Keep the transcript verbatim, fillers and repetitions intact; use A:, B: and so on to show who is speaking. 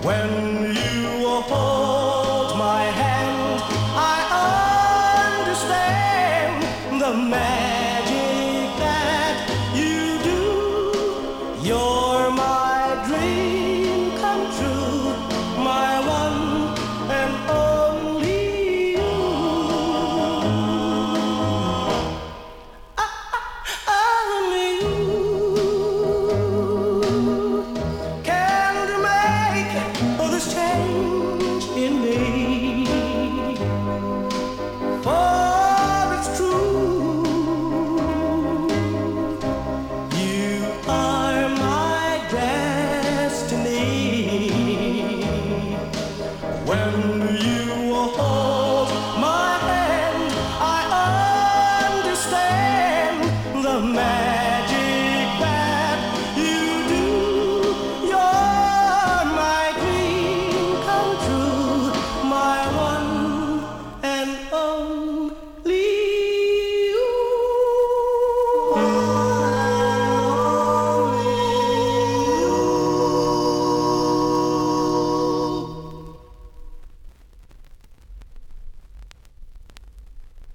A: When you hold my hand, I understand the magic that you do. You're my dream come true, my one and only you. Only you can make this change in me. For it's true, you are my destiny. When you hold my hand, I understand the man.